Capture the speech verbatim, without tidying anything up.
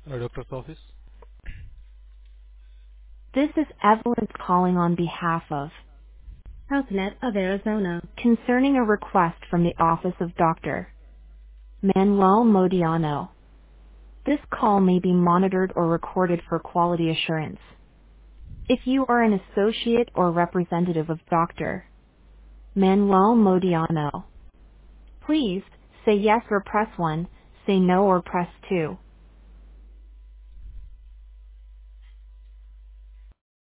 Uh, doctor's office. This is Evelyn calling on behalf of HealthNet of Arizona concerning a request from the office of Doctor Manuel Modiano. This call may be monitored or recorded for quality assurance. If you are an associate or representative of Doctor Manuel Modiano, please say yes or press one, say no or press two.